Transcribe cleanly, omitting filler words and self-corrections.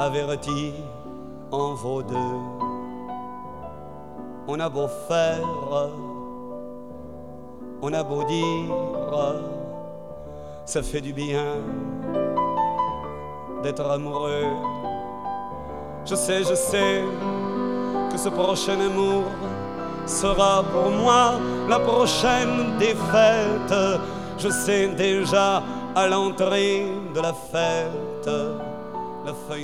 averti en vaut deux. On a beau faire, on a beau dire, ça fait du bien d'être amoureux. Je sais que ce prochain amour sera pour moi la prochaine défaite. Je sais déjà à l'entrée de la fête la feuille